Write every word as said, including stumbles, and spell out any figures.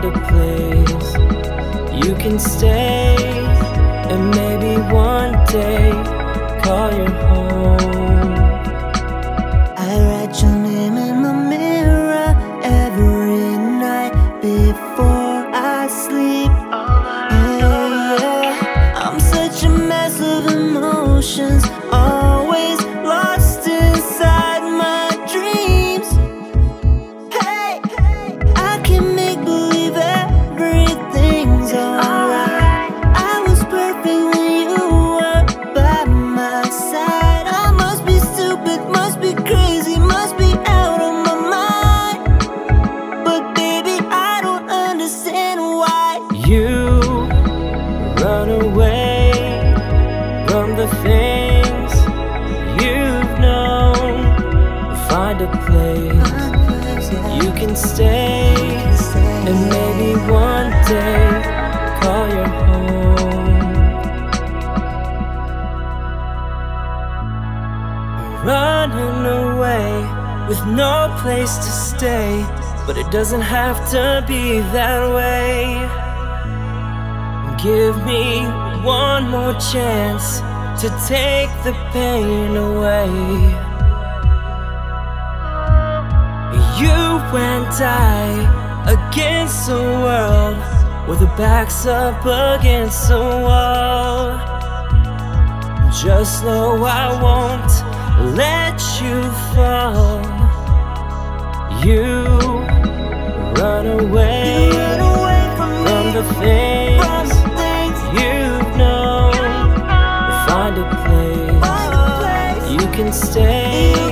a place you can stay, and maybe one day call your home. I write your name in my mirror every night before I sleep. Yeah, yeah. I'm such a mess of emotions, always lost inside my dreams. Hey, I can make believe everything's alright. I was perfect when you were by my side. I must be stupid, must be crazy, must be out of my mind. But baby, I don't understand why You run away from the things you've known. Find a place you can stay, and maybe one day call your home. Running away with no place to stay, but it doesn't have to be that way. Give me one more chance to take the pain away. You and I against the world, with the backs up against the wall. Just know I won't let you fall. You run away, you run away from, from me, the things, from the things you've known. Find a place, find a place you can stay.